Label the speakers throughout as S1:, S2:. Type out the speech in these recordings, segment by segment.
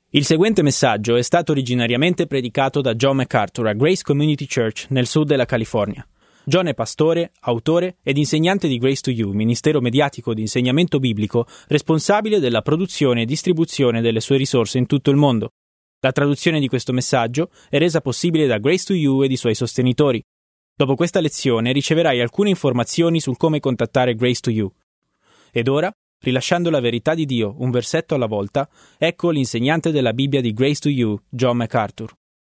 S1: Il seguente messaggio è stato originariamente predicato da John MacArthur a Grace Community Church nel sud della California. John è pastore, autore ed insegnante di Grace to You, ministero mediatico di insegnamento biblico responsabile della produzione e distribuzione delle sue risorse in tutto il mondo. La traduzione di questo messaggio è resa possibile da Grace to You ed i suoi sostenitori. Dopo questa lezione riceverai alcune informazioni sul come contattare Grace to You. Ed ora, rilasciando la verità di Dio un versetto alla volta, ecco l'insegnante della Bibbia di Grace to You, John MacArthur.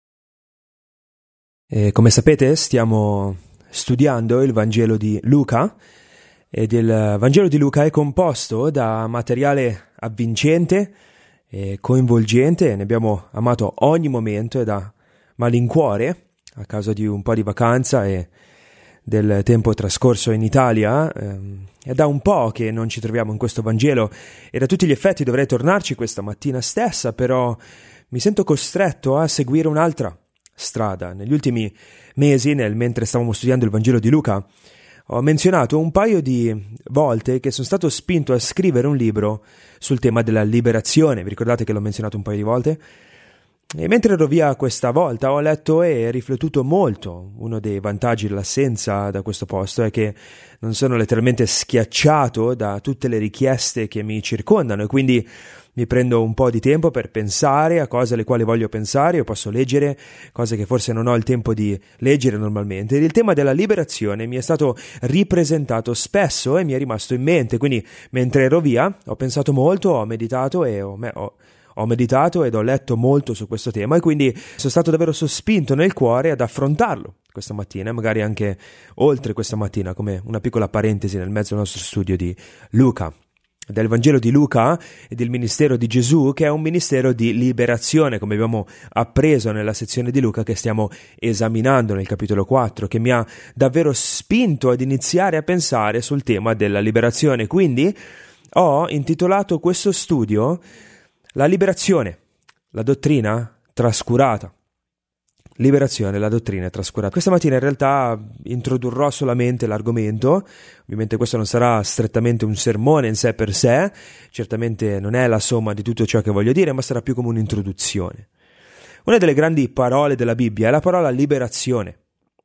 S2: Come sapete, stiamo studiando il Vangelo di Luca, ed il Vangelo di Luca è composto da materiale avvincente e coinvolgente. Ne abbiamo amato ogni momento e da malincuore a causa di un po' di vacanza e del tempo trascorso in Italia. È da un po' che non ci troviamo in questo Vangelo e da tutti gli effetti dovrei tornarci questa mattina stessa, però mi sento costretto a seguire un'altra strada. Negli ultimi mesi, mentre stavamo studiando il Vangelo di Luca, ho menzionato un paio di volte che sono stato spinto a scrivere un libro sul tema della liberazione. Vi ricordate che l'ho menzionato un paio di volte? E mentre ero via questa volta ho letto e riflettuto molto. Uno dei vantaggi dell'assenza da questo posto è che non sono letteralmente schiacciato da tutte le richieste che mi circondano e quindi mi prendo un po' di tempo per pensare a cose alle quali voglio pensare. Io posso leggere cose che forse non ho il tempo di leggere normalmente. Ed il tema della liberazione mi è stato ripresentato spesso e mi è rimasto in mente. Quindi mentre ero via ho pensato molto, ho meditato ed ho letto molto su questo tema e quindi sono stato davvero sospinto nel cuore ad affrontarlo questa mattina, magari anche oltre questa mattina, come una piccola parentesi nel mezzo del nostro studio di Luca. Del Vangelo di Luca e del ministero di Gesù, che è un ministero di liberazione, come abbiamo appreso nella sezione di Luca che stiamo esaminando nel capitolo 4, che mi ha davvero spinto ad iniziare a pensare sul tema della liberazione. Quindi ho intitolato questo studio La liberazione, la dottrina trascurata. Liberazione, la dottrina trascurata. Questa mattina in realtà introdurrò solamente l'argomento. Ovviamente questo non sarà strettamente un sermone in sé per sé, certamente non è la somma di tutto ciò che voglio dire, ma sarà più come un'introduzione. Una delle grandi parole della Bibbia è la parola liberazione.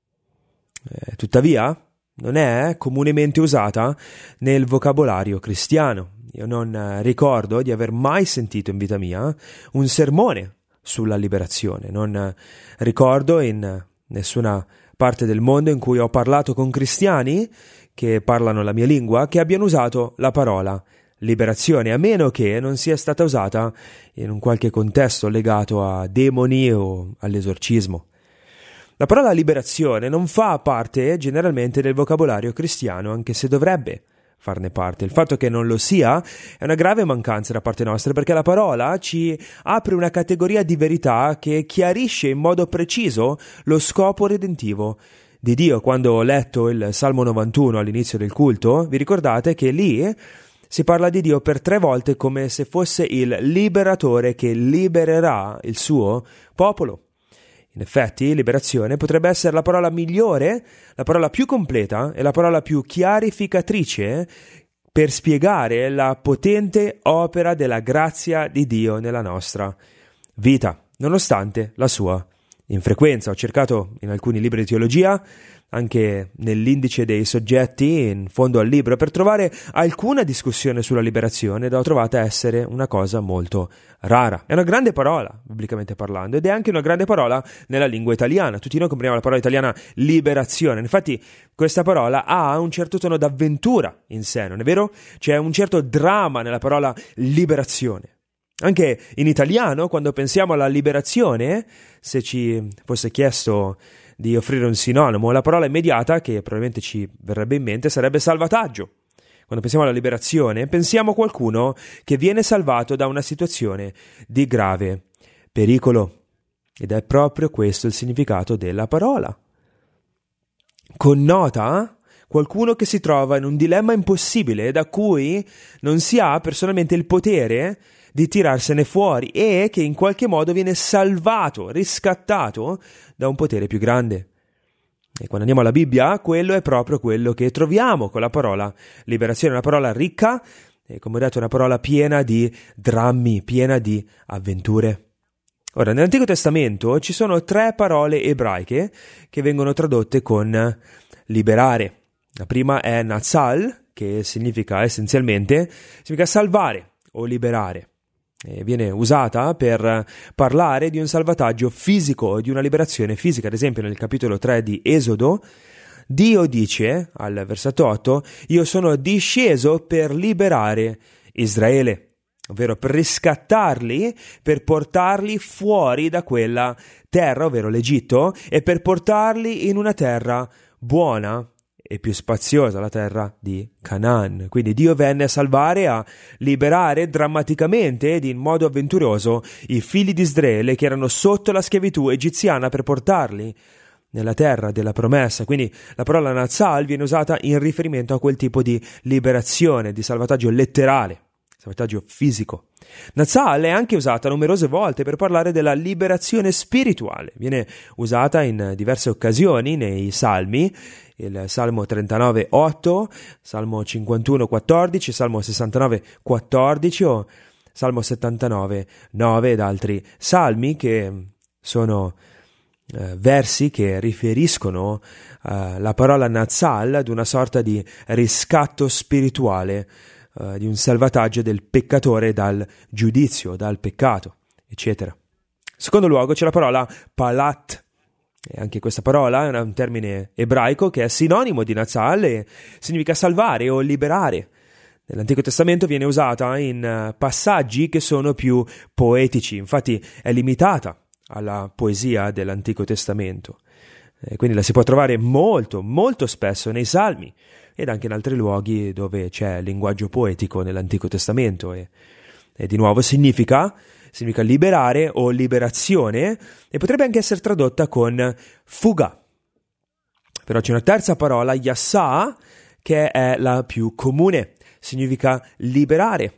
S2: Tuttavia non è comunemente usata nel vocabolario cristiano. Io non ricordo di aver mai sentito in vita mia un sermone sulla liberazione. Non ricordo in nessuna parte del mondo in cui ho parlato con cristiani che parlano la mia lingua che abbiano usato la parola liberazione, a meno che non sia stata usata in un qualche contesto legato a demoni o all'esorcismo. La parola liberazione non fa parte generalmente del vocabolario cristiano, anche se dovrebbe farne parte. Il fatto che non lo sia è una grave mancanza da parte nostra, perché la parola ci apre una categoria di verità che chiarisce in modo preciso lo scopo redentivo di Dio. Quando ho letto il Salmo 91 all'inizio del culto, vi ricordate che lì si parla di Dio per 3 volte come se fosse il liberatore che libererà il suo popolo. In effetti, liberazione potrebbe essere la parola migliore, la parola più completa e la parola più chiarificatrice per spiegare la potente opera della grazia di Dio nella nostra vita, nonostante la sua infrequenza. Ho cercato in alcuni libri di teologia, anche nell'indice dei soggetti in fondo al libro, per trovare alcuna discussione sulla liberazione, ed ho trovata essere una cosa molto rara. È una grande parola, biblicamente parlando, ed è anche una grande parola nella lingua italiana. Tutti noi comprendiamo la parola italiana liberazione. Infatti questa parola ha un certo tono d'avventura in sé, non è vero? C'è un certo dramma nella parola liberazione. Anche in italiano, quando pensiamo alla liberazione, se ci fosse chiesto di offrire un sinonimo, la parola immediata che probabilmente ci verrebbe in mente sarebbe salvataggio. Quando pensiamo alla liberazione, pensiamo a qualcuno che viene salvato da una situazione di grave pericolo. Ed è proprio questo il significato della parola. Connota qualcuno che si trova in un dilemma impossibile da cui non si ha personalmente il potere di tirarsene fuori e che in qualche modo viene salvato, riscattato da un potere più grande. E quando andiamo alla Bibbia, quello è proprio quello che troviamo con la parola liberazione, una parola ricca E come ho detto, è una parola piena di drammi, piena di avventure. Ora, nell'Antico Testamento ci sono 3 parole ebraiche che vengono tradotte con liberare. La prima è Natsal, che significa salvare o liberare. E viene usata per parlare di un salvataggio fisico, di una liberazione fisica. Ad esempio, nel capitolo 3 di Esodo, Dio dice, al versetto 8, io sono disceso per liberare Israele, ovvero per riscattarli, per portarli fuori da quella terra, ovvero l'Egitto, e per portarli in una terra buona e più spaziosa, la terra di Canaan. Quindi Dio venne a salvare, a liberare drammaticamente ed in modo avventuroso i figli di Israele che erano sotto la schiavitù egiziana per portarli nella terra della promessa. Quindi la parola Natsal viene usata in riferimento a quel tipo di liberazione, di salvataggio letterale, salvataggio fisico. Natsal è anche usata numerose volte per parlare della liberazione spirituale. Viene usata in diverse occasioni nei Salmi, il Salmo 39,8, Salmo 51,14, Salmo 69,14 o Salmo 79,9 ed altri salmi che sono versi che riferiscono la parola Natsal ad una sorta di riscatto spirituale, di un salvataggio del peccatore dal giudizio, dal peccato, eccetera. In secondo luogo c'è la parola palat, e anche questa parola è un termine ebraico che è sinonimo di Natsal e significa salvare o liberare. Nell'Antico Testamento viene usata in passaggi che sono più poetici, infatti è limitata alla poesia dell'Antico Testamento. Quindi la si può trovare molto, molto spesso nei Salmi ed anche in altri luoghi dove c'è linguaggio poetico nell'Antico Testamento e di nuovo significa liberare o liberazione e potrebbe anche essere tradotta con fuga. Però c'è una terza parola, yassà, che è la più comune, significa liberare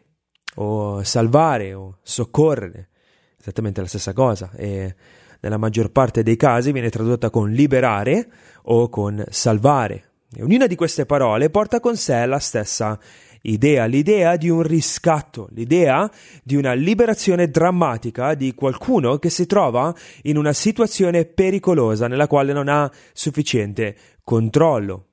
S2: o salvare o soccorrere. Esattamente la stessa cosa e nella maggior parte dei casi viene tradotta con liberare o con salvare. E ognuna di queste parole porta con sé la stessa idea, l'idea di un riscatto, l'idea di una liberazione drammatica di qualcuno che si trova in una situazione pericolosa nella quale non ha sufficiente controllo.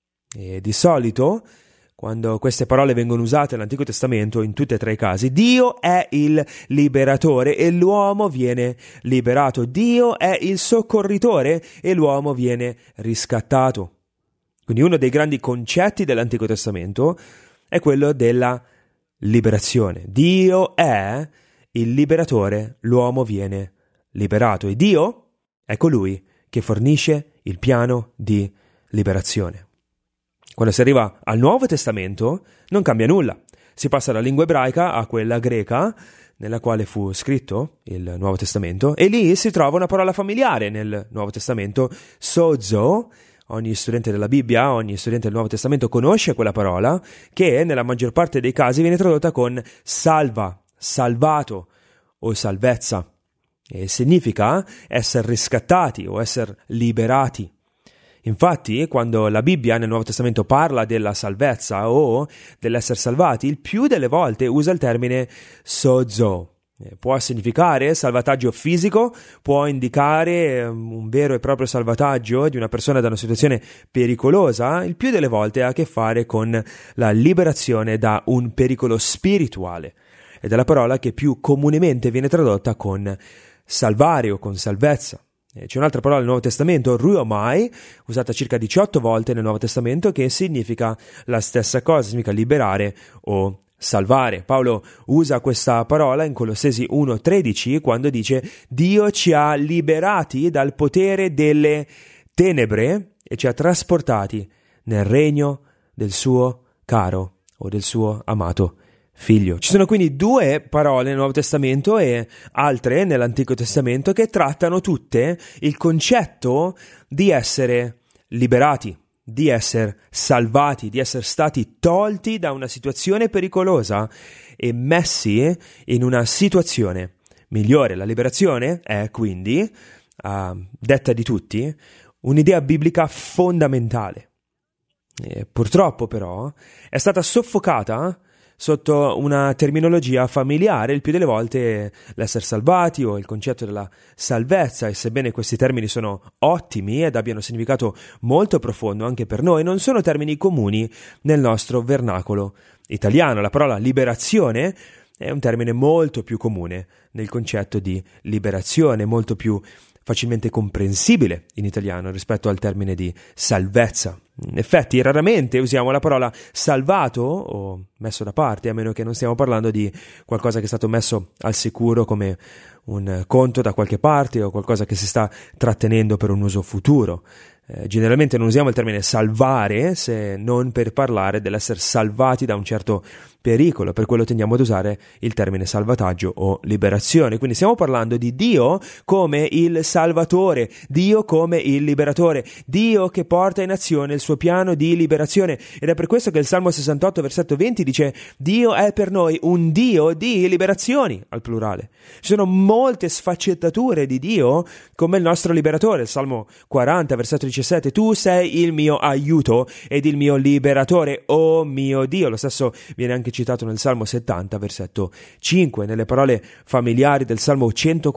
S2: E di solito, quando queste parole vengono usate nell'Antico Testamento, in tutti e 3 i casi, Dio è il liberatore e l'uomo viene liberato. Dio è il soccorritore e l'uomo viene riscattato. Quindi uno dei grandi concetti dell'Antico Testamento è quello della liberazione. Dio è il liberatore, l'uomo viene liberato e Dio è colui che fornisce il piano di liberazione. Quando si arriva al Nuovo Testamento non cambia nulla. Si passa dalla lingua ebraica a quella greca nella quale fu scritto il Nuovo Testamento e lì si trova una parola familiare nel Nuovo Testamento, sozo. Ogni studente della Bibbia, ogni studente del Nuovo Testamento conosce quella parola che nella maggior parte dei casi viene tradotta con salva, salvato o salvezza e significa essere riscattati o essere liberati. Infatti, quando la Bibbia nel Nuovo Testamento parla della salvezza o dell'essere salvati, il più delle volte usa il termine sozo. Può significare salvataggio fisico, può indicare un vero e proprio salvataggio di una persona da una situazione pericolosa, il più delle volte ha a che fare con la liberazione da un pericolo spirituale. Ed è la parola che più comunemente viene tradotta con salvare o con salvezza. C'è un'altra parola nel Nuovo Testamento, ruomai, usata circa 18 volte nel Nuovo Testamento, che significa la stessa cosa, significa liberare o salvare. Paolo usa questa parola in Colossesi 1,13 quando dice Dio ci ha liberati dal potere delle tenebre e ci ha trasportati nel regno del suo caro o del suo amato Figlio. Ci sono quindi 2 parole nel Nuovo Testamento e altre nell'Antico Testamento che trattano tutte il concetto di essere liberati, di essere salvati, di essere stati tolti da una situazione pericolosa e messi in una situazione migliore. La liberazione è quindi, detta di tutti, un'idea biblica fondamentale. Purtroppo però è stata soffocata sotto una terminologia familiare, il più delle volte l'essere salvati o il concetto della salvezza, e sebbene questi termini sono ottimi ed abbiano significato molto profondo anche per noi, non sono termini comuni nel nostro vernacolo italiano. La parola liberazione è un termine molto più comune nel concetto di liberazione, molto più facilmente comprensibile in italiano rispetto al termine di salvezza. In effetti, raramente usiamo la parola salvato o messo da parte, a meno che non stiamo parlando di qualcosa che è stato messo al sicuro come un conto da qualche parte o qualcosa che si sta trattenendo per un uso futuro. Generalmente non usiamo il termine salvare se non per parlare dell'essere salvati da un certo pericolo, per quello tendiamo ad usare il termine salvataggio o liberazione. Quindi stiamo parlando di Dio come il Salvatore, Dio come il Liberatore, Dio che porta in azione il suo piano di liberazione, ed è per questo che il Salmo 68 versetto 20 dice: Dio è per noi un Dio di liberazioni, al plurale. Ci sono molte sfaccettature di Dio come il nostro Liberatore. Il Salmo 40 versetto 17: tu sei il mio aiuto ed il mio liberatore, o mio Dio. Lo stesso viene anche citato nel Salmo 70 versetto 5. Nelle parole familiari del Salmo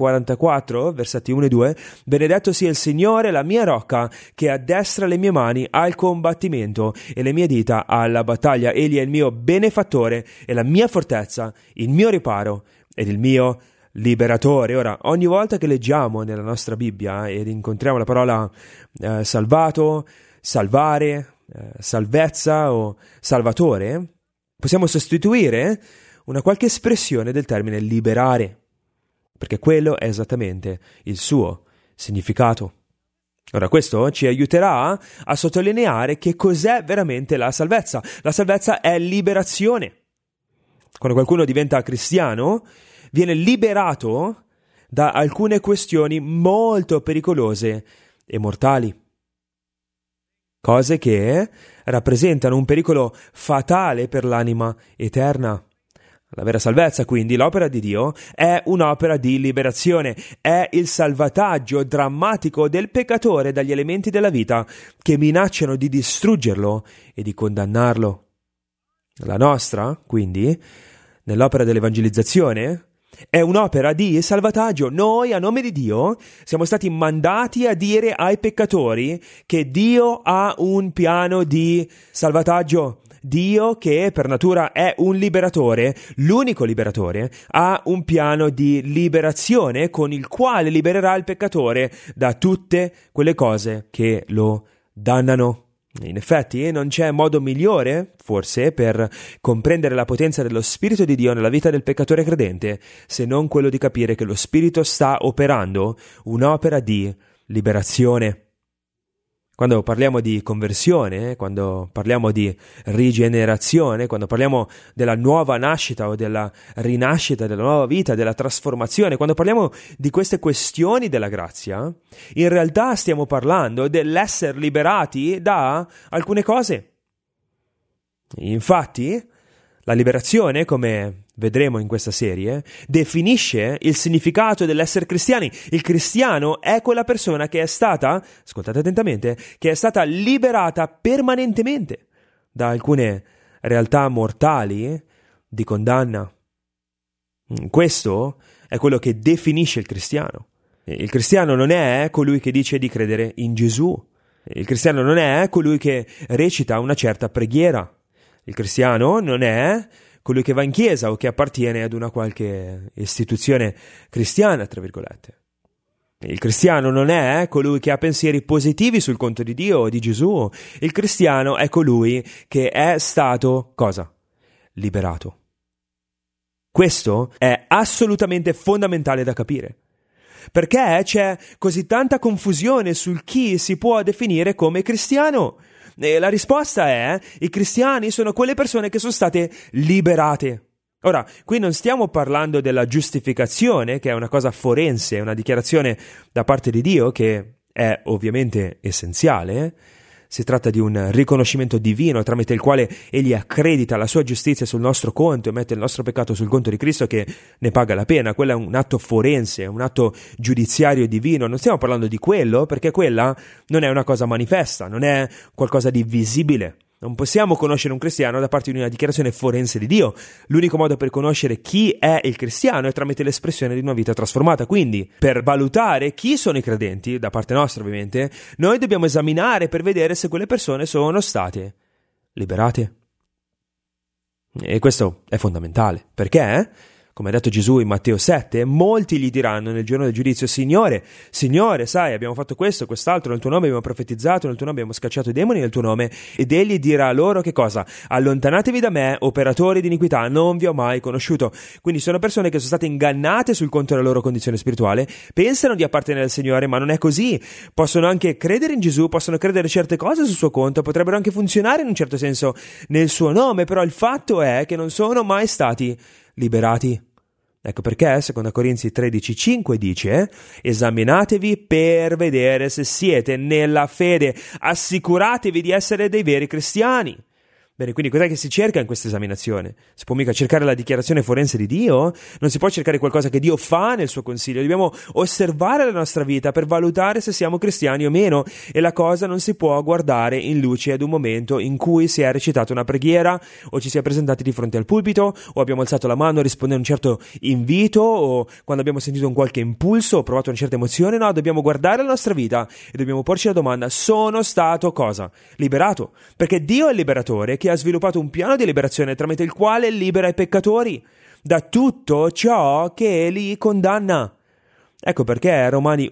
S2: 144 versetti 1 e 2: benedetto sia il Signore, la mia rocca, che addestra le mie mani al combattimento e le mie dita alla battaglia. Egli è il mio benefattore e la mia fortezza, il mio riparo ed il mio liberatore. Ora, ogni volta che leggiamo nella nostra Bibbia ed incontriamo la parola salvato, salvare, salvezza o salvatore, possiamo sostituire una qualche espressione del termine liberare, perché quello è esattamente il suo significato. Ora, questo ci aiuterà a sottolineare che cos'è veramente la salvezza. La salvezza è liberazione. Quando qualcuno diventa cristiano, viene liberato da alcune questioni molto pericolose e mortali. Cose che rappresentano un pericolo fatale per l'anima eterna. La vera salvezza, quindi, l'opera di Dio, è un'opera di liberazione, è il salvataggio drammatico del peccatore dagli elementi della vita che minacciano di distruggerlo e di condannarlo. La nostra, quindi, nell'opera dell'evangelizzazione, è un'opera di salvataggio. Noi, a nome di Dio, siamo stati mandati a dire ai peccatori che Dio ha un piano di salvataggio. Dio, che per natura è un liberatore, l'unico liberatore, ha un piano di liberazione con il quale libererà il peccatore da tutte quelle cose che lo dannano. In effetti, non c'è modo migliore, forse, per comprendere la potenza dello Spirito di Dio nella vita del peccatore credente, se non quello di capire che lo Spirito sta operando un'opera di liberazione. Quando parliamo di conversione, quando parliamo di rigenerazione, quando parliamo della nuova nascita o della rinascita, della nuova vita, della trasformazione, quando parliamo di queste questioni della grazia, in realtà stiamo parlando dell'essere liberati da alcune cose. Infatti, la liberazione, come vedremo in questa serie, definisce il significato dell'essere cristiani. Il cristiano è quella persona che è stata, ascoltate attentamente, che è stata liberata permanentemente da alcune realtà mortali di condanna. Questo è quello che definisce il cristiano. Il cristiano non è colui che dice di credere in Gesù. Il cristiano non è colui che recita una certa preghiera. Il cristiano non è colui che va in chiesa o che appartiene ad una qualche istituzione cristiana, tra virgolette. Il cristiano non è colui che ha pensieri positivi sul conto di Dio o di Gesù. Il cristiano è colui che è stato, cosa? Liberato. Questo è assolutamente fondamentale da capire. Perché c'è così tanta confusione sul chi si può definire come cristiano? E la risposta è: i cristiani sono quelle persone che sono state liberate. Ora, qui non stiamo parlando della giustificazione, che è una cosa forense, una dichiarazione da parte di Dio che è ovviamente essenziale. Si tratta di un riconoscimento divino tramite il quale Egli accredita la sua giustizia sul nostro conto e mette il nostro peccato sul conto di Cristo, che ne paga la pena. Quello è un atto forense, un atto giudiziario divino. Non stiamo parlando di quello, perché quella non è una cosa manifesta, non è qualcosa di visibile. Non possiamo conoscere un cristiano da parte di una dichiarazione forense di Dio. L'unico modo per conoscere chi è il cristiano è tramite l'espressione di una vita trasformata. Quindi, per valutare chi sono i credenti, da parte nostra ovviamente, noi dobbiamo esaminare per vedere se quelle persone sono state liberate. E questo è fondamentale. Perché? Come ha detto Gesù in Matteo 7, molti gli diranno nel giorno del giudizio: Signore, sai, abbiamo fatto questo, quest'altro, nel tuo nome abbiamo profetizzato, nel tuo nome abbiamo scacciato i demoni nel tuo nome. Ed egli dirà loro che cosa? Allontanatevi da me, operatori di iniquità, non vi ho mai conosciuto. Quindi sono persone che sono state ingannate sul conto della loro condizione spirituale, pensano di appartenere al Signore, ma non è così. Possono anche credere in Gesù, possono credere certe cose sul suo conto, potrebbero anche funzionare in un certo senso nel suo nome, però il fatto è che non sono mai stati liberati. Ecco perché, secondo Corinzi 13,5 dice: esaminatevi per vedere se siete nella fede, assicuratevi di essere dei veri cristiani. Bene, quindi cos'è che si cerca in questa esaminazione? Si può mica cercare la dichiarazione forense di Dio? Non si può cercare qualcosa che Dio fa nel suo consiglio. Dobbiamo osservare la nostra vita per valutare se siamo cristiani o meno, e la cosa non si può guardare in luce ad un momento in cui si è recitata una preghiera, o ci si è presentati di fronte al pulpito, o abbiamo alzato la mano rispondendo a un certo invito, o quando abbiamo sentito un qualche impulso o provato una certa emozione. No, dobbiamo guardare la nostra vita e dobbiamo porci la domanda: sono stato cosa? Liberato. Perché Dio è il liberatore che ha sviluppato un piano di liberazione tramite il quale libera i peccatori da tutto ciò che li condanna. Ecco perché Romani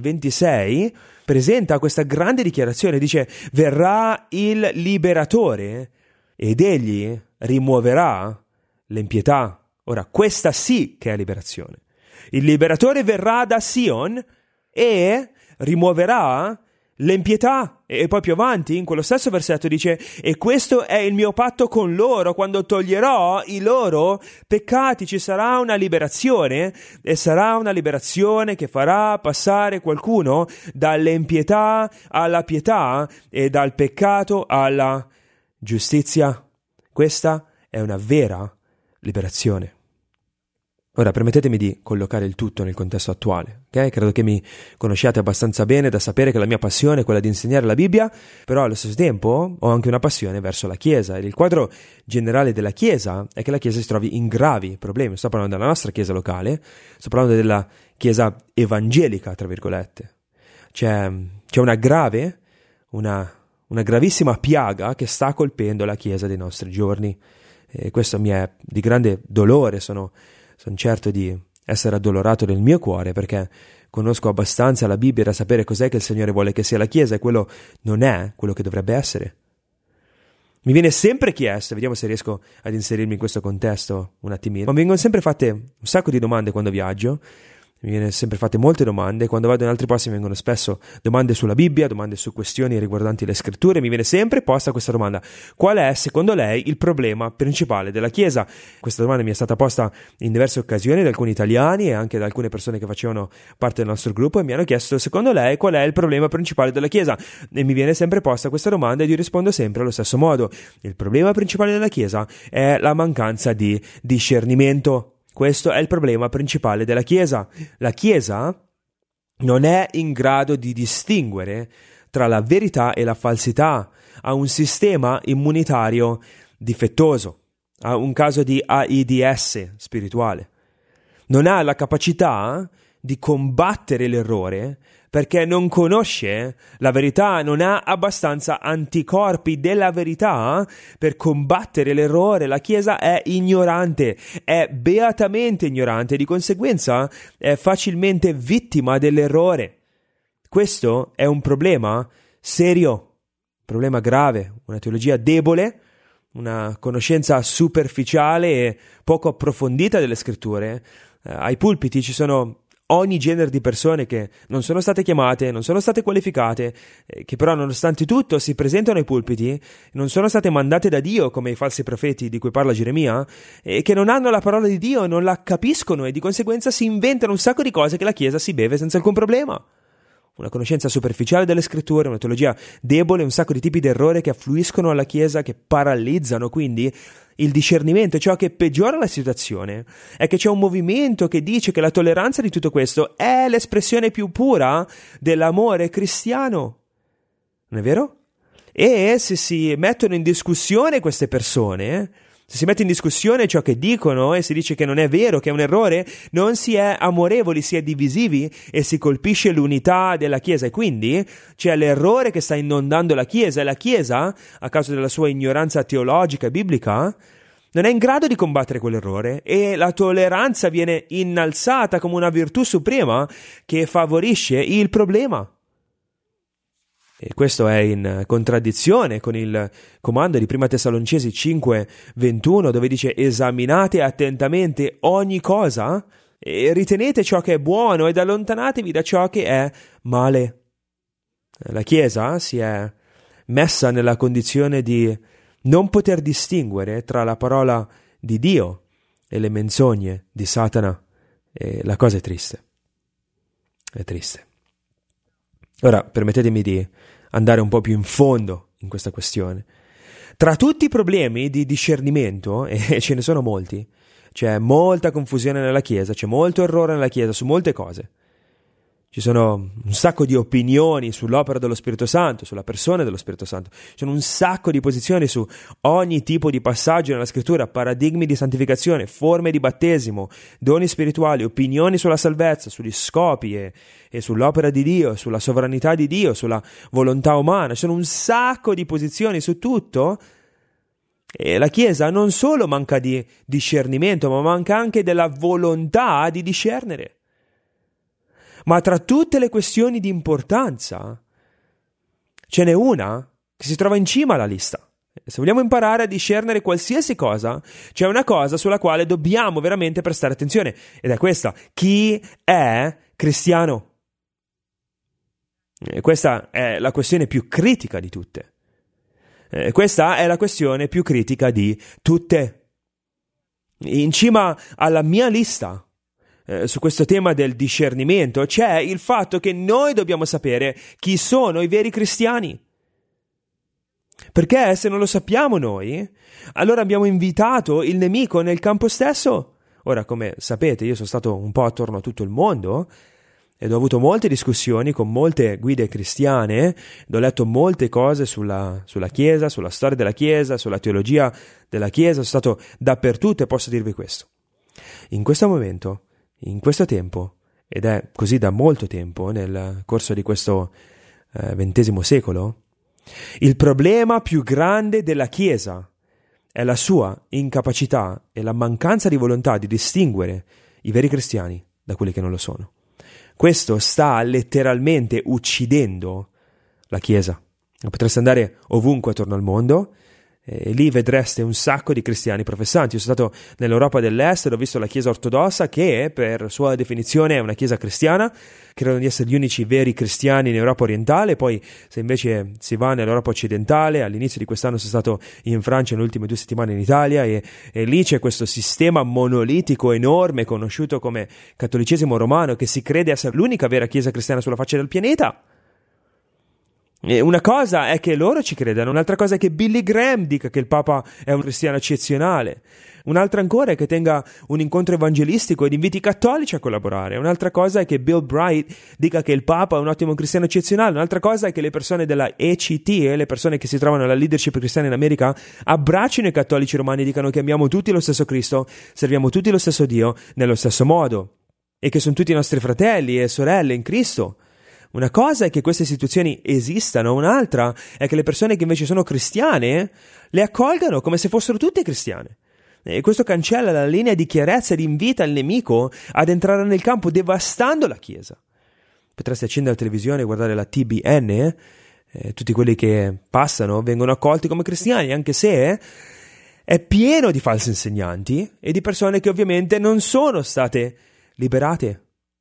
S2: 11,26 presenta questa grande dichiarazione, dice: verrà il liberatore ed egli rimuoverà l'impietà. Ora, questa sì che è liberazione. Il liberatore verrà da Sion e rimuoverà l'impietà. E poi più avanti, in quello stesso versetto, dice: e questo è il mio patto con loro, quando toglierò i loro peccati. Ci sarà una liberazione, e sarà una liberazione che farà passare qualcuno dall'impietà alla pietà e dal peccato alla giustizia. Questa è una vera liberazione. Ora, permettetemi di collocare il tutto nel contesto attuale, ok? Credo che mi conosciate abbastanza bene da sapere che la mia passione è quella di insegnare la Bibbia, però allo stesso tempo ho anche una passione verso la Chiesa, e il quadro generale della Chiesa è che la Chiesa si trovi in gravi problemi. Sto parlando della nostra Chiesa locale, sto parlando della Chiesa evangelica, tra virgolette. C'è una gravissima piaga che sta colpendo la Chiesa dei nostri giorni, e questo mi è di grande dolore. Sono certo di essere addolorato nel mio cuore, perché conosco abbastanza la Bibbia da sapere cos'è che il Signore vuole che sia la Chiesa, e quello non è quello che dovrebbe essere. Mi viene sempre chiesto, vediamo se riesco ad inserirmi in questo contesto un attimino, ma mi vengono sempre fatte un sacco di domande quando viaggio. Mi viene sempre fatte molte domande, quando vado in altri posti mi vengono spesso domande sulla Bibbia, domande su questioni riguardanti le scritture. Mi viene sempre posta questa domanda: qual è secondo lei il problema principale della Chiesa? Questa domanda mi è stata posta in diverse occasioni da alcuni italiani e anche da alcune persone che facevano parte del nostro gruppo, e mi hanno chiesto: secondo lei qual è il problema principale della Chiesa? E mi viene sempre posta questa domanda, ed io rispondo sempre allo stesso modo: il problema principale della Chiesa è la mancanza di discernimento. Questo è il problema principale della Chiesa. La Chiesa non è in grado di distinguere tra la verità e la falsità, ha un sistema immunitario difettoso, ha un caso di AIDS spirituale. Non ha la capacità di combattere l'errore perché non conosce la verità, non ha abbastanza anticorpi della verità per combattere l'errore. La Chiesa è ignorante, è beatamente ignorante, di conseguenza è facilmente vittima dell'errore. Questo è un problema serio, un problema grave, una teologia debole, una conoscenza superficiale e poco approfondita delle scritture. Ai pulpiti ci sono ogni genere di persone che non sono state chiamate, non sono state qualificate, che però nonostante tutto si presentano ai pulpiti, non sono state mandate da Dio come i falsi profeti di cui parla Geremia, e che non hanno la parola di Dio, non la capiscono, e di conseguenza si inventano un sacco di cose che la Chiesa si beve senza alcun problema. Una conoscenza superficiale delle scritture, una teologia debole, un sacco di tipi di errore che affluiscono alla Chiesa, che paralizzano quindi il discernimento. Ciò che peggiora la situazione è che c'è un movimento che dice che la tolleranza di tutto questo è l'espressione più pura dell'amore cristiano. Non è vero? E se si mettono in discussione queste persone, se si mette in discussione ciò che dicono e si dice che non è vero, che è un errore, non si è amorevoli, si è divisivi e si colpisce l'unità della Chiesa. E quindi c'è l'errore che sta inondando la Chiesa, e la Chiesa, a causa della sua ignoranza teologica e biblica, non è in grado di combattere quell'errore, e la tolleranza viene innalzata come una virtù suprema che favorisce il problema. E questo è in contraddizione con il comando di Prima Tessalonicesi 5:21, dove dice: esaminate attentamente ogni cosa e ritenete ciò che è buono ed allontanatevi da ciò che è male. La Chiesa si è messa nella condizione di non poter distinguere tra la parola di Dio e le menzogne di Satana, e la cosa è triste. È triste. Ora, permettetemi di andare un po' più in fondo in questa questione. Tra tutti i problemi di discernimento, e ce ne sono molti, c'è molta confusione nella Chiesa, c'è molto errore nella Chiesa su molte cose. Ci sono un sacco di opinioni sull'opera dello Spirito Santo, sulla persona dello Spirito Santo. Ci sono un sacco di posizioni su ogni tipo di passaggio nella Scrittura, paradigmi di santificazione, forme di battesimo, doni spirituali, opinioni sulla salvezza, sugli scopi e sull'opera di Dio, sulla sovranità di Dio, sulla volontà umana. Ci sono un sacco di posizioni su tutto, e la Chiesa non solo manca di discernimento, ma manca anche della volontà di discernere. Ma tra tutte le questioni di importanza ce n'è una che si trova in cima alla lista. Se vogliamo imparare a discernere qualsiasi cosa, c'è una cosa sulla quale dobbiamo veramente prestare attenzione, ed è questa: chi è cristiano? E questa è la questione più critica di tutte. Questa è la questione più critica di tutte. In cima alla mia lista su questo tema del discernimento c'è il fatto che noi dobbiamo sapere chi sono i veri cristiani, perché se non lo sappiamo noi, allora abbiamo invitato il nemico nel campo stesso. Ora, come sapete, io sono stato un po' attorno a tutto il mondo ed ho avuto molte discussioni con molte guide cristiane, ed ho letto molte cose sulla Chiesa, sulla storia della Chiesa, sulla teologia della Chiesa. Sono stato dappertutto e posso dirvi questo: in questo momento, in questo tempo, ed è così da molto tempo nel corso di questo XX secolo, il problema più grande della Chiesa è la sua incapacità e la mancanza di volontà di distinguere i veri cristiani da quelli che non lo sono. Questo sta letteralmente uccidendo la Chiesa. Potreste andare ovunque attorno al mondo e lì vedreste un sacco di cristiani professanti. Io sono stato nell'Europa dell'Est ed ho visto la Chiesa ortodossa, che per sua definizione è una Chiesa cristiana, credono di essere gli unici veri cristiani in Europa orientale. Poi se invece si va nell'Europa occidentale, all'inizio di quest'anno sono stato in Francia, nelle ultime 2 settimane in Italia, e lì c'è questo sistema monolitico enorme conosciuto come cattolicesimo romano, che si crede essere l'unica vera Chiesa cristiana sulla faccia del pianeta. E una cosa è che loro ci credano, un'altra cosa è che Billy Graham dica che il Papa è un cristiano eccezionale, un'altra ancora è che tenga un incontro evangelistico ed inviti i cattolici a collaborare, un'altra cosa è che Bill Bright dica che il Papa è un ottimo cristiano eccezionale, un'altra cosa è che le persone della ECT, le persone che si trovano alla leadership cristiana in America, abbraccino i cattolici romani e dicano che amiamo tutti lo stesso Cristo, serviamo tutti lo stesso Dio nello stesso modo, e che sono tutti i nostri fratelli e sorelle in Cristo. Una cosa è che queste istituzioni esistano, un'altra è che le persone che invece sono cristiane le accolgano come se fossero tutte cristiane. E questo cancella la linea di chiarezza ed invita il nemico ad entrare nel campo, devastando la Chiesa. Potreste accendere la televisione e guardare la TBN, tutti quelli che passano vengono accolti come cristiani, anche se è pieno di falsi insegnanti e di persone che ovviamente non sono state liberate.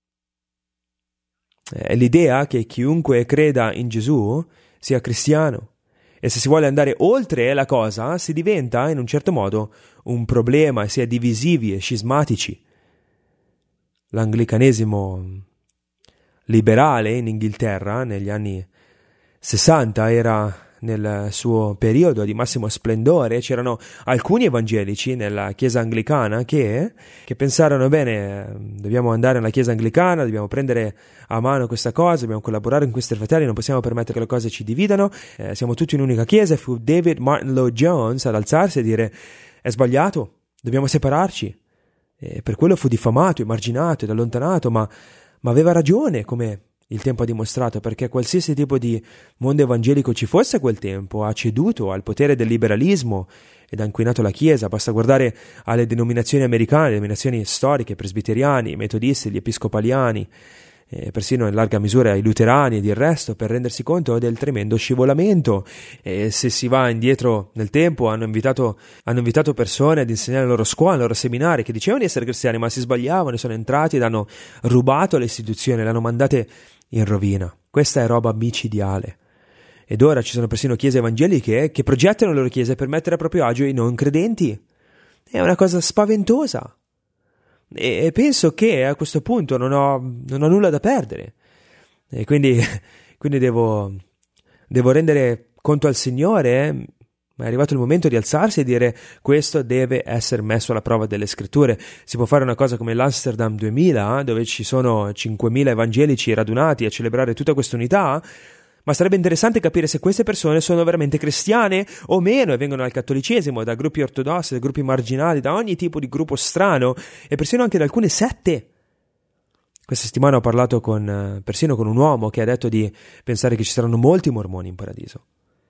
S2: È l'idea che chiunque creda in Gesù sia cristiano, e se si vuole andare oltre la cosa si diventa in un certo modo un problema e si è divisivi e scismatici. L'anglicanesimo liberale in Inghilterra negli anni 60 era nel suo periodo di massimo splendore, c'erano alcuni evangelici nella chiesa anglicana che pensarono: bene, dobbiamo andare nella chiesa anglicana, dobbiamo prendere a mano questa cosa, dobbiamo collaborare con questi fratelli, non possiamo permettere che le cose ci dividano, siamo tutti in un'unica chiesa. Fu David Martin Lloyd-Jones ad alzarsi e dire: è sbagliato, dobbiamo separarci. E per quello fu diffamato, emarginato ed allontanato, ma aveva ragione, come il tempo ha dimostrato, perché qualsiasi tipo di mondo evangelico ci fosse a quel tempo ha ceduto al potere del liberalismo ed ha inquinato la Chiesa. Basta guardare alle denominazioni americane, le denominazioni storiche, presbiteriani, i metodisti, gli episcopaliani, persino in larga misura i luterani ed il resto, per rendersi conto del tremendo scivolamento. E se si va indietro nel tempo, hanno invitato persone ad insegnare alle loro scuole, ai loro seminari, che dicevano di essere cristiani ma si sbagliavano, sono entrati ed hanno rubato le istituzioni, le hanno mandate in rovina. Questa è roba micidiale. Ed ora ci sono persino chiese evangeliche che progettano le loro chiese per mettere a proprio agio i non credenti. È una cosa spaventosa. E penso che a questo punto non ho nulla da perdere. E quindi devo rendere conto al Signore. Ma è arrivato il momento di alzarsi e dire: questo deve essere messo alla prova delle scritture. Si può fare una cosa come l'Amsterdam 2000, dove ci sono 5.000 evangelici radunati a celebrare tutta questa unità, ma sarebbe interessante capire se queste persone sono veramente cristiane o meno, e vengono dal cattolicesimo, da gruppi ortodossi, da gruppi marginali, da ogni tipo di gruppo strano, e persino anche da alcune sette. Questa settimana ho parlato persino con un uomo che ha detto di pensare che ci saranno molti mormoni in paradiso.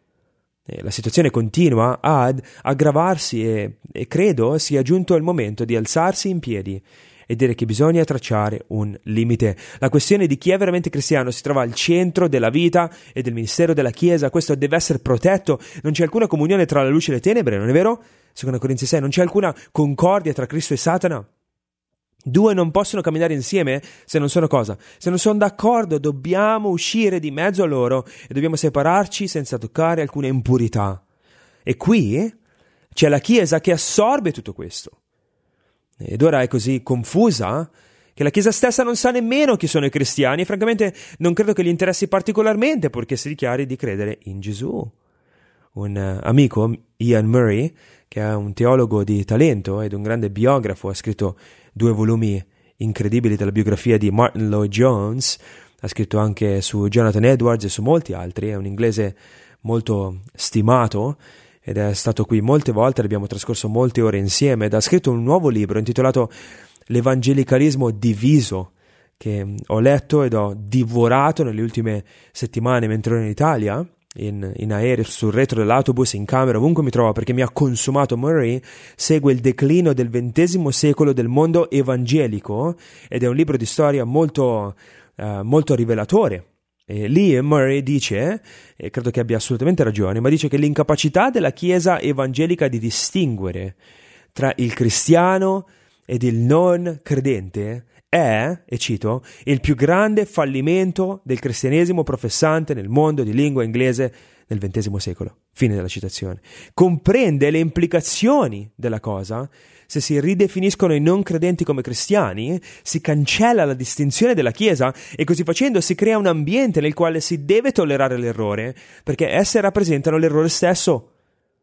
S2: La situazione continua ad aggravarsi e credo sia giunto il momento di alzarsi in piedi e dire che bisogna tracciare un limite. La questione di chi è veramente cristiano si trova al centro della vita e del ministero della Chiesa. Questo deve essere protetto. Non c'è alcuna comunione tra la luce e le tenebre, non è vero? 2 Corinzi 6, non c'è alcuna concordia tra Cristo e Satana. Due non possono camminare insieme se non sono cosa? Se non sono d'accordo. Dobbiamo uscire di mezzo a loro e dobbiamo separarci senza toccare alcuna impurità. E qui c'è la Chiesa che assorbe tutto questo. Ed ora è così confusa che la Chiesa stessa non sa nemmeno chi sono i cristiani, e francamente non credo che gli interessi particolarmente, purché si dichiari di credere in Gesù. Un amico, Ian Murray, che è un teologo di talento ed un grande biografo, ha scritto 2 volumi incredibili della biografia di Martin Lloyd-Jones, ha scritto anche su Jonathan Edwards e su molti altri, è un inglese molto stimato ed è stato qui molte volte, abbiamo trascorso molte ore insieme, ed ha scritto un nuovo libro intitolato L'evangelicalismo diviso, che ho letto ed ho divorato nelle ultime settimane mentre ero in Italia, in aereo, sul retro dell'autobus, in camera, ovunque mi trovo, perché mi ha consumato. Murray segue il declino del XX secolo del mondo evangelico ed è un libro di storia molto rivelatore. E lì Murray dice, e credo che abbia assolutamente ragione, ma dice che l'incapacità della Chiesa evangelica di distinguere tra il cristiano ed il non credente è, e cito, il più grande fallimento del cristianesimo professante nel mondo di lingua inglese nel XX secolo. Fine della citazione. Comprende le implicazioni della cosa. Se si ridefiniscono i non credenti come cristiani, si cancella la distinzione della Chiesa e così facendo si crea un ambiente nel quale si deve tollerare l'errore, perché esse rappresentano l'errore stesso.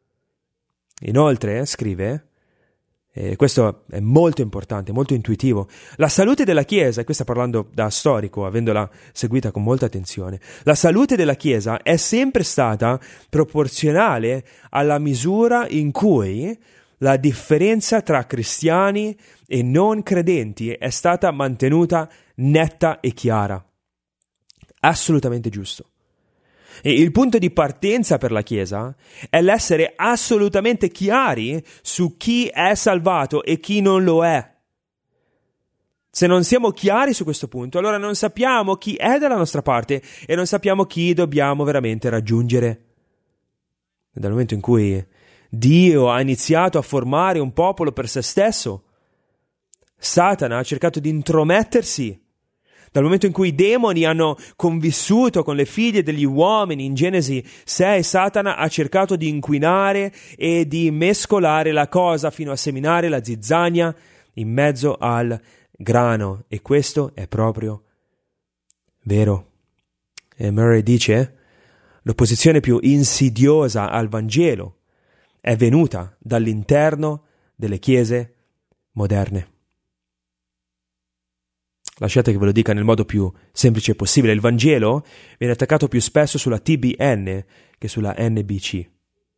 S2: Inoltre, scrive, e questo è molto importante, molto intuitivo, la salute della Chiesa, e qui sta parlando da storico, avendola seguita con molta attenzione, la salute della Chiesa è sempre stata proporzionale alla misura in cui la differenza tra cristiani e non credenti è stata mantenuta netta e chiara. Assolutamente giusto. E il punto di partenza per la Chiesa è l'essere assolutamente chiari su chi è salvato e chi non lo è. Se non siamo chiari su questo punto, allora non sappiamo chi è dalla nostra parte e non sappiamo chi dobbiamo veramente raggiungere. Dal momento in cui Dio ha iniziato a formare un popolo per se stesso, Satana ha cercato di intromettersi. Dal momento in cui i demoni hanno convissuto con le figlie degli uomini in Genesi 6, Satana ha cercato di inquinare e di mescolare la cosa fino a seminare la zizzania in mezzo al grano. E questo è proprio vero. E Murray dice: l'opposizione più insidiosa al Vangelo è venuta dall'interno delle chiese moderne. Lasciate che ve lo dica nel modo più semplice possibile. Il Vangelo viene attaccato più spesso sulla TBN che sulla NBC.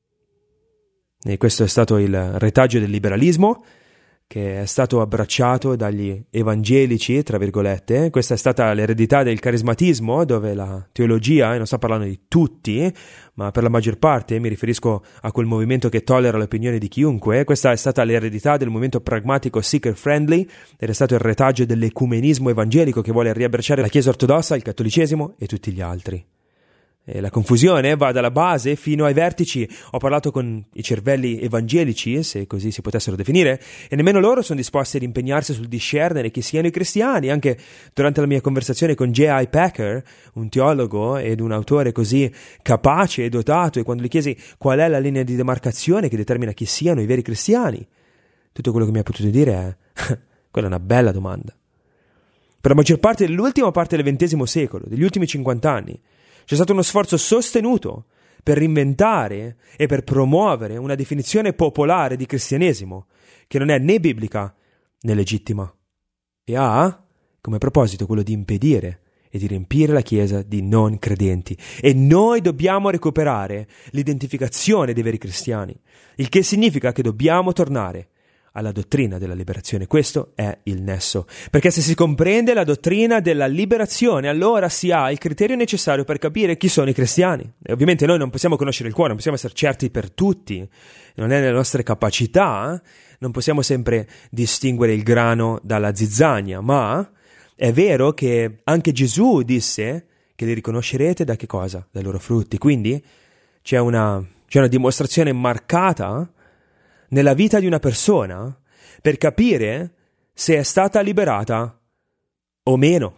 S2: E questo è stato il retaggio del liberalismo, che è stato abbracciato dagli evangelici, tra virgolette. Questa è stata l'eredità del carismatismo, dove la teologia, e non sto parlando di tutti, ma per la maggior parte mi riferisco a quel movimento che tollera le opinioni di chiunque. Questa è stata l'eredità del movimento pragmatico seeker friendly, ed è stato il retaggio dell'ecumenismo evangelico che vuole riabbracciare la Chiesa ortodossa, il cattolicesimo e tutti gli altri. E la confusione va dalla base fino ai vertici. Ho parlato con i cervelli evangelici, se così si potessero definire, e nemmeno loro sono disposti ad impegnarsi sul discernere chi siano i cristiani. Anche durante la mia conversazione con J.I. Packer, un teologo ed un autore così capace e dotato, e quando gli chiesi qual è la linea di demarcazione che determina chi siano i veri cristiani, tutto quello che mi ha potuto dire è quella è una bella domanda. Per la maggior parte dell'ultima parte del XX secolo, degli ultimi 50 anni, c'è stato uno sforzo sostenuto per reinventare e per promuovere una definizione popolare di cristianesimo che non è né biblica né legittima e ha come proposito quello di impedire e di riempire la Chiesa di non credenti. E noi dobbiamo recuperare l'identificazione dei veri cristiani, il che significa che dobbiamo tornare alla dottrina della liberazione. Questo è il nesso, perché se si comprende la dottrina della liberazione, allora si ha il criterio necessario per capire chi sono i cristiani. E ovviamente noi non possiamo conoscere il cuore, non possiamo essere certi per tutti, non è nelle nostre capacità, non possiamo sempre distinguere il grano dalla zizzania, ma è vero che anche Gesù disse che li riconoscerete da che cosa? Dai loro frutti. Quindi c'è una dimostrazione marcata nella vita di una persona per capire se è stata liberata o meno.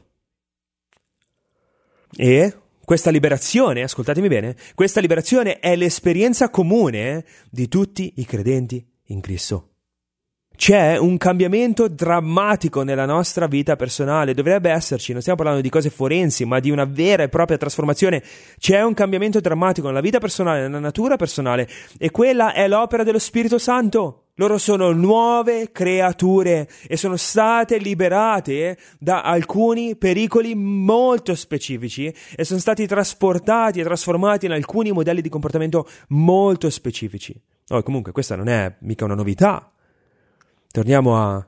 S2: E questa liberazione, ascoltatemi bene, questa liberazione è l'esperienza comune di tutti i credenti in Cristo. C'è un cambiamento drammatico nella nostra vita personale, dovrebbe esserci, non stiamo parlando di cose forensi, ma di una vera e propria trasformazione. C'è un cambiamento drammatico nella vita personale, nella natura personale, e quella è l'opera dello Spirito Santo. Loro sono nuove creature e sono state liberate da alcuni pericoli molto specifici e sono stati trasportati e trasformati in alcuni modelli di comportamento molto specifici. Comunque questa non è mica una novità. Torniamo a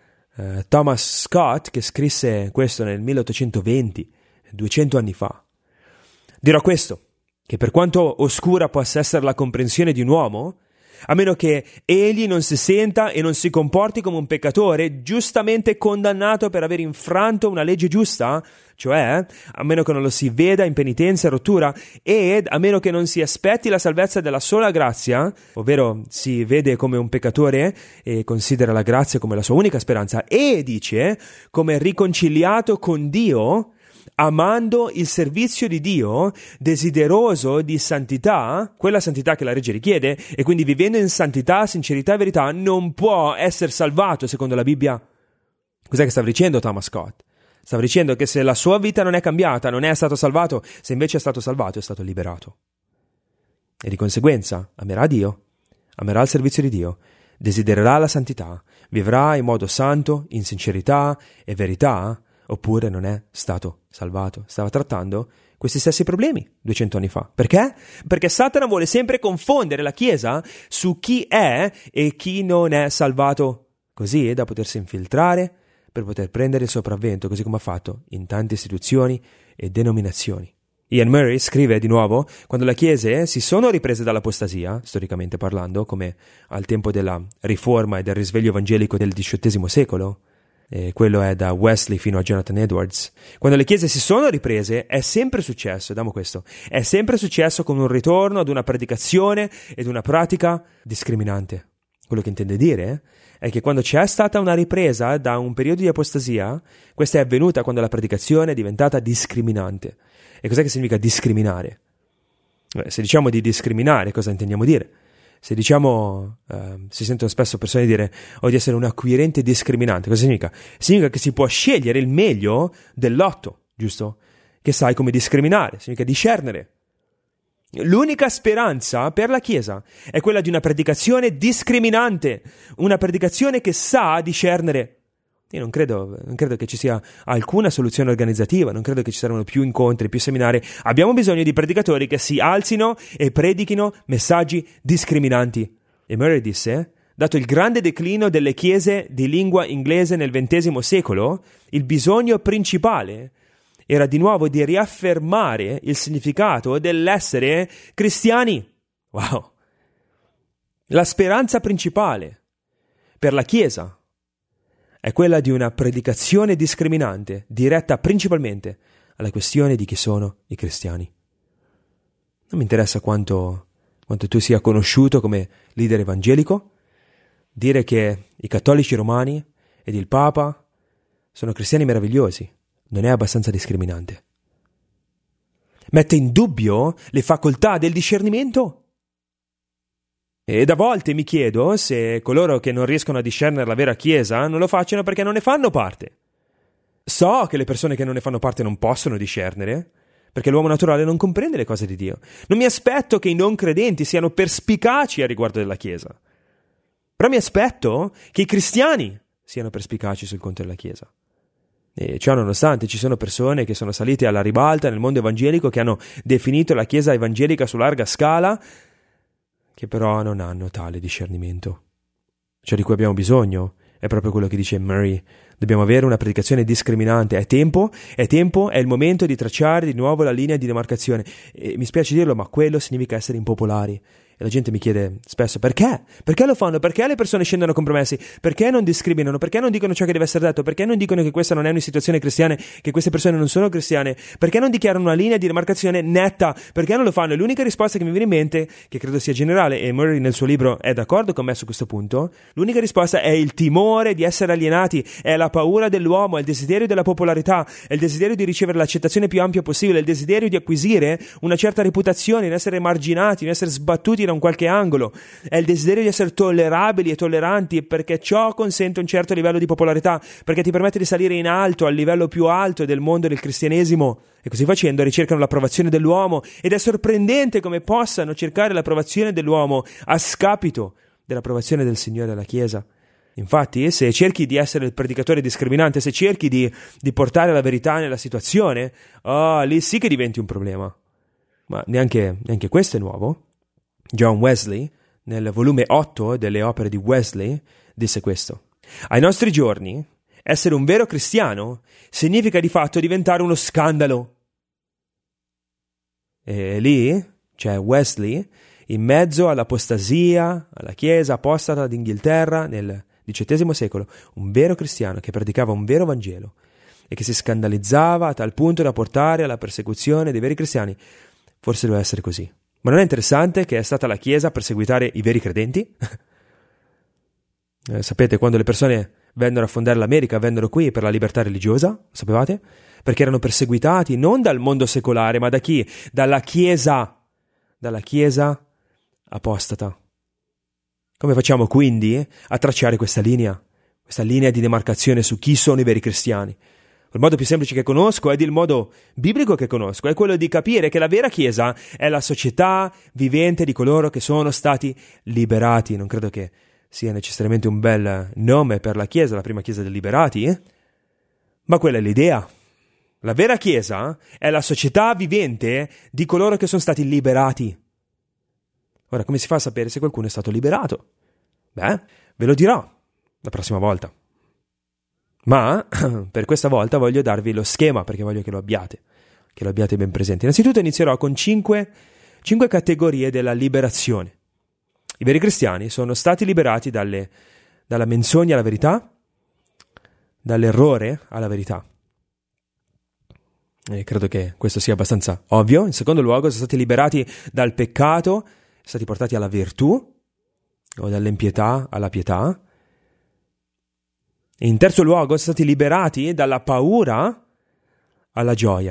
S2: Thomas Scott, che scrisse questo nel 1820, 200 anni fa. Dirò questo, che per quanto oscura possa essere la comprensione di un uomo, a meno che egli non si senta e non si comporti come un peccatore giustamente condannato per aver infranto una legge giusta, cioè a meno che non lo si veda in penitenza e rottura, ed a meno che non si aspetti la salvezza della sola grazia, ovvero si vede come un peccatore e considera la grazia come la sua unica speranza, e dice come riconciliato con Dio, amando il servizio di Dio, desideroso di santità, quella santità che la legge richiede, e quindi vivendo in santità, sincerità e verità, non può essere salvato secondo la Bibbia. Cos'è che stava dicendo Thomas Scott? Stava dicendo che se la sua vita non è cambiata, non è stato salvato, se invece è stato salvato, è stato liberato. E di conseguenza amerà Dio, amerà il servizio di Dio, desidererà la santità, vivrà in modo santo, in sincerità e verità, oppure non è stato salvato. Stava trattando questi stessi problemi 200 anni fa. Perché? Perché Satana vuole sempre confondere la Chiesa su chi è e chi non è salvato, così da potersi infiltrare per poter prendere il sopravvento, così come ha fatto in tante istituzioni e denominazioni. Ian Murray scrive di nuovo: quando le chiese si sono riprese dall'apostasia, storicamente parlando, come al tempo della riforma e del risveglio evangelico del XVIII secolo, e quello è da Wesley fino a Jonathan Edwards, quando le chiese si sono riprese è sempre successo, è sempre successo con un ritorno ad una predicazione ed una pratica discriminante. Quello che intende dire è che quando c'è stata una ripresa da un periodo di apostasia, questa è avvenuta quando la predicazione è diventata discriminante. E cos'è che significa discriminare? Se diciamo di discriminare, cosa intendiamo dire? Se diciamo, si sentono spesso persone dire di essere un acquirente discriminante, cosa significa? Significa che si può scegliere il meglio del lotto, giusto? Che sai come discriminare, significa discernere. L'unica speranza per la Chiesa è quella di una predicazione discriminante, una predicazione che sa discernere. Io non credo che ci sia alcuna soluzione organizzativa, non credo che ci saranno più incontri, più seminari. Abbiamo bisogno di predicatori che si alzino e predichino messaggi discriminanti. E Murray disse, dato il grande declino delle chiese di lingua inglese nel XX secolo, il bisogno principale era di nuovo di riaffermare il significato dell'essere cristiani. Wow! La speranza principale per la Chiesa è quella di una predicazione discriminante, diretta principalmente alla questione di chi sono i cristiani. Non mi interessa quanto tu sia conosciuto come leader evangelico, dire che i cattolici romani ed il Papa sono cristiani meravigliosi non è abbastanza discriminante. Mette in dubbio le facoltà del discernimento? Ed a volte mi chiedo se coloro che non riescono a discernere la vera Chiesa non lo facciano perché non ne fanno parte. So che le persone che non ne fanno parte non possono discernere, perché l'uomo naturale non comprende le cose di Dio. Non mi aspetto che i non credenti siano perspicaci a riguardo della Chiesa. Però mi aspetto che i cristiani siano perspicaci sul conto della Chiesa. E ciò nonostante ci sono persone che sono salite alla ribalta nel mondo evangelico, che hanno definito la Chiesa evangelica su larga scala, che però non hanno tale discernimento. Ciò di cui abbiamo bisogno è proprio quello che dice Murray. Dobbiamo avere una predicazione discriminante. È tempo, è il momento di tracciare di nuovo la linea di demarcazione. E mi spiace dirlo, ma quello significa essere impopolari. E la gente mi chiede spesso perché? Perché lo fanno? Perché le persone scendono a compromessi? Perché non discriminano? Perché non dicono ciò che deve essere detto? Perché non dicono che questa non è una situazione cristiana, che queste persone non sono cristiane? Perché non dichiarano una linea di demarcazione netta? Perché non lo fanno? E l'unica risposta che mi viene in mente, che credo sia generale, e Murray nel suo libro è d'accordo con me su questo punto, l'unica risposta è il timore di essere alienati, è la paura dell'uomo, è il desiderio della popolarità, è il desiderio di ricevere l'accettazione più ampia possibile, è il desiderio di acquisire una certa reputazione, di essere marginati, di essere sbattuti da un qualche angolo, è il desiderio di essere tollerabili e tolleranti, perché ciò consente un certo livello di popolarità, perché ti permette di salire in alto, al livello più alto del mondo del cristianesimo, e così facendo ricercano l'approvazione dell'uomo, ed è sorprendente come possano cercare l'approvazione dell'uomo a scapito dell'approvazione del Signore e della Chiesa. Infatti, se cerchi di essere il predicatore discriminante, se cerchi di portare la verità nella situazione, lì sì che diventi un problema. Ma neanche questo è nuovo. John Wesley, nel volume 8 delle opere di Wesley, disse questo: ai nostri giorni, essere un vero cristiano significa di fatto diventare uno scandalo. E lì c'è Wesley, in mezzo all'apostasia, alla Chiesa apostata d'Inghilterra nel XVIII secolo, un vero cristiano che predicava un vero Vangelo e che si scandalizzava a tal punto da portare alla persecuzione dei veri cristiani. Forse doveva essere così. Ma non è interessante che è stata la Chiesa a perseguitare i veri credenti? Sapete, quando le persone vennero a fondare l'America, vennero qui per la libertà religiosa, sapevate? Perché erano perseguitati non dal mondo secolare, ma da chi? Dalla Chiesa apostata. Come facciamo quindi a tracciare questa linea di demarcazione su chi sono i veri cristiani? Il modo più semplice che conosco ed il modo biblico che conosco è quello di capire che la vera Chiesa è la società vivente di coloro che sono stati liberati. Non credo che sia necessariamente un bel nome per la Chiesa, la prima Chiesa dei liberati, ma quella è l'idea. La vera Chiesa è la società vivente di coloro che sono stati liberati. Ora, come si fa a sapere se qualcuno è stato liberato? Beh, ve lo dirò la prossima volta. Ma per questa volta voglio darvi lo schema, perché voglio che lo abbiate ben presente. Innanzitutto inizierò con 5 categorie della liberazione. I veri cristiani sono stati liberati dalla menzogna alla verità, dall'errore alla verità. E credo che questo sia abbastanza ovvio. In secondo luogo, sono stati liberati dal peccato, sono stati portati alla virtù, o dall'impietà alla pietà. In terzo luogo, sono stati liberati dalla paura alla gioia.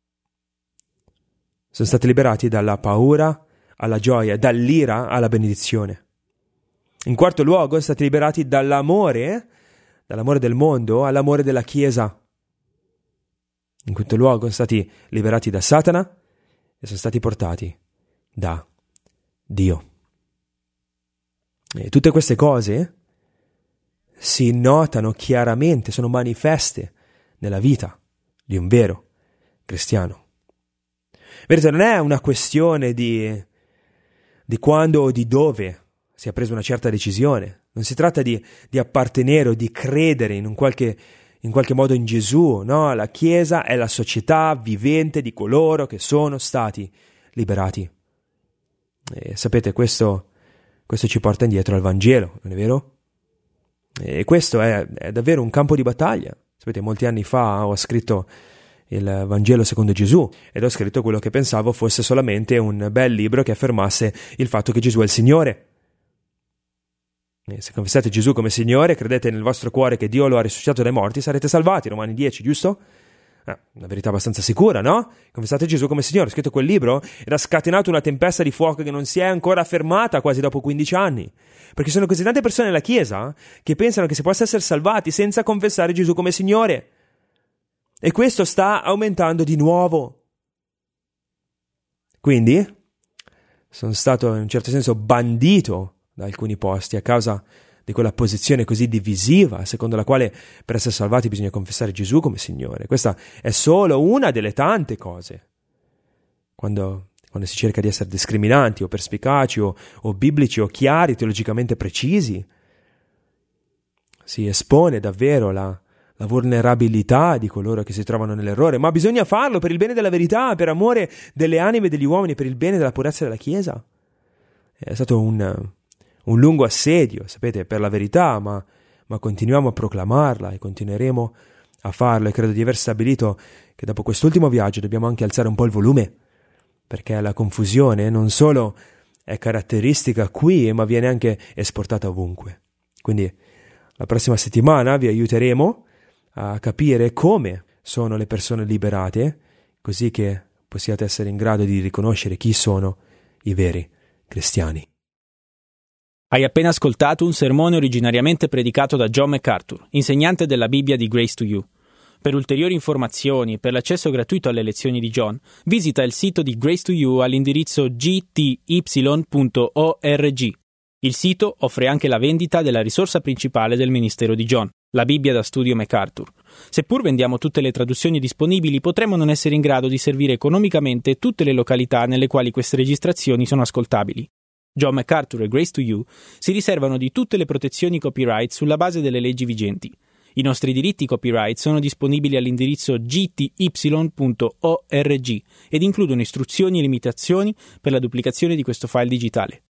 S2: Sono stati liberati dalla paura alla gioia, dall'ira alla benedizione. In quarto luogo, sono stati liberati dall'amore del mondo all'amore della Chiesa. In quinto luogo, sono stati liberati da Satana e sono stati portati da Dio. E tutte queste cose si notano chiaramente, sono manifeste nella vita di un vero cristiano. Vedete, non è una questione di quando o di dove si è presa una certa decisione. Non si tratta di appartenere o di credere in qualche modo in Gesù, no? La Chiesa è la società vivente di coloro che sono stati liberati. E sapete, questo ci porta indietro al Vangelo, non è vero? E questo è davvero un campo di battaglia. Sapete, molti anni fa ho scritto il Vangelo secondo Gesù ed ho scritto quello che pensavo fosse solamente un bel libro che affermasse il fatto che Gesù è il Signore. E se confessate Gesù come Signore, credete nel vostro cuore che Dio lo ha risuscitato dai morti, sarete salvati, Romani 10, giusto? Una verità abbastanza sicura, no? Confessate Gesù come Signore. Ho scritto quel libro ed ha scatenato una tempesta di fuoco che non si è ancora fermata quasi dopo 15 anni. Perché sono così tante persone nella Chiesa che pensano che si possa essere salvati senza confessare Gesù come Signore. E questo sta aumentando di nuovo. Quindi sono stato in un certo senso bandito da alcuni posti a causa di quella posizione così divisiva, secondo la quale per essere salvati bisogna confessare Gesù come Signore. Questa è solo una delle tante cose. Quando si cerca di essere discriminanti o perspicaci o biblici o chiari, teologicamente precisi, si espone davvero la vulnerabilità di coloro che si trovano nell'errore, ma bisogna farlo per il bene della verità, per amore delle anime degli uomini, per il bene della purezza della Chiesa. È stato un lungo assedio, sapete, per la verità, ma continuiamo a proclamarla e continueremo a farlo, e credo di aver stabilito che dopo quest'ultimo viaggio dobbiamo anche alzare un po' il volume, perché la confusione non solo è caratteristica qui, ma viene anche esportata ovunque. Quindi la prossima settimana vi aiuteremo a capire come sono le persone liberate, così che possiate essere in grado di riconoscere chi sono i veri cristiani.
S1: Hai appena ascoltato un sermone originariamente predicato da John MacArthur, insegnante della Bibbia di Grace to You. Per ulteriori informazioni e per l'accesso gratuito alle lezioni di John, visita il sito di Grace to You all'indirizzo gty.org. Il sito offre anche la vendita della risorsa principale del ministero di John, la Bibbia da studio MacArthur. Seppur vendiamo tutte le traduzioni disponibili, potremmo non essere in grado di servire economicamente tutte le località nelle quali queste registrazioni sono ascoltabili. John MacArthur e Grace to You si riservano di tutte le protezioni copyright sulla base delle leggi vigenti. I nostri diritti copyright sono disponibili all'indirizzo gty.org ed includono istruzioni e limitazioni per la duplicazione di questo file digitale.